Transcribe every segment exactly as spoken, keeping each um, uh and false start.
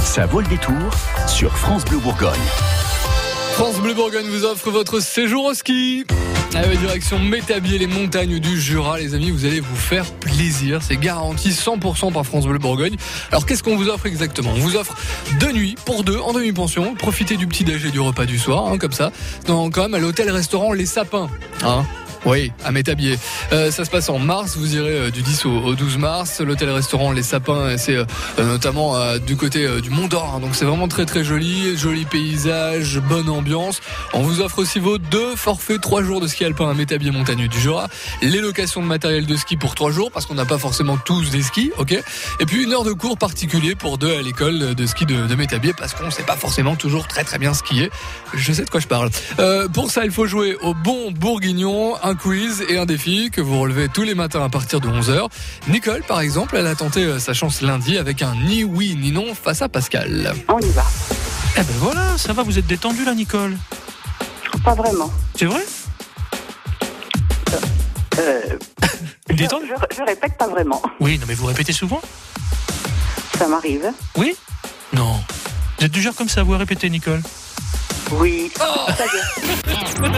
Ça vaut le détour sur France Bleu Bourgogne. France Bleu Bourgogne vous offre votre séjour au ski. Allez, direction Métabier, les montagnes du Jura, les amis, vous allez vous faire plaisir. C'est garanti cent pour cent par France Bleu Bourgogne. Alors, qu'est-ce qu'on vous offre exactement ? On vous offre deux nuits pour deux en demi-pension. Profitez du petit déj et du repas du soir, hein, comme ça. Dans, quand même, à l'hôtel-restaurant Les Sapins. Hein. Oui, à Métabier. Euh, ça se passe en mars, vous irez euh, du dix au, au douze mars. L'hôtel-restaurant Les Sapins, c'est euh, notamment euh, du côté euh, du Mont d'Or. Hein, donc c'est vraiment très très joli, joli paysage, bonne ambiance. On vous offre aussi vos deux forfaits, trois jours de ski alpin à Métabier montagne du Jura. Les locations de matériel de ski pour trois jours, parce qu'on n'a pas forcément tous des skis, ok. Et puis une heure de cours particulier pour deux à l'école de ski de, de Métabier, parce qu'on ne sait pas forcément toujours très très bien skier. Je sais de quoi je parle. Euh, pour ça, il faut jouer au bon bourguignon. Un quiz et un défi que vous relevez tous les matins à partir de onze heures. Nicole, par exemple, elle a tenté sa chance lundi avec un ni oui ni non face à Pascal. On y va. Eh ben voilà, ça va, vous êtes détendu là, Nicole? Pas vraiment. C'est vrai? Euh, Détendu? je, je répète pas vraiment. Oui, non mais vous répétez souvent? Ça m'arrive. Oui? Non. Vous êtes du genre comme ça, vous répétez, Nicole? Oui. Oh Ça y est.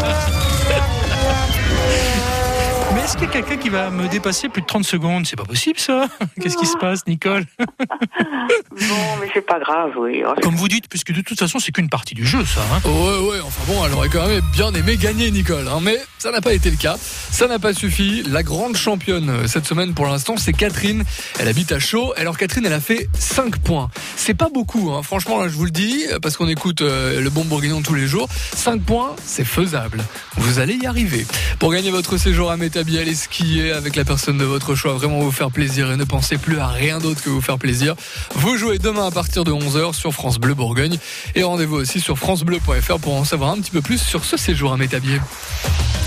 Mais est-ce qu'il y a quelqu'un qui va me dépasser plus de trente secondes? C'est pas possible ça. Qu'est-ce qui se passe, Nicole? Bon, mais c'est pas grave, oui. Comme vous dites, puisque de toute façon c'est qu'une partie du jeu, ça. Hein. Ouais, ouais, enfin bon, elle aurait quand même bien aimé gagner, Nicole. Hein, mais ça n'a pas été le cas. Ça n'a pas suffi. La grande championne cette semaine pour l'instant, c'est Catherine. Elle habite à Chaux. Alors Catherine, elle a fait cinq points. C'est pas beaucoup, hein. Franchement, là, je vous le dis, parce qu'on écoute euh, le bon bourguignon tous les jours. cinq points, c'est faisable. Vous allez y arriver. Pour gagner votre séjour à Métabier, allez skier avec la personne de votre choix. Vraiment vous faire plaisir et ne pensez plus à rien d'autre que vous faire plaisir. Vous jouez demain à partir de onze heures sur France Bleu Bourgogne. Et rendez-vous aussi sur francebleu point f r pour en savoir un petit peu plus sur ce séjour à Métabier.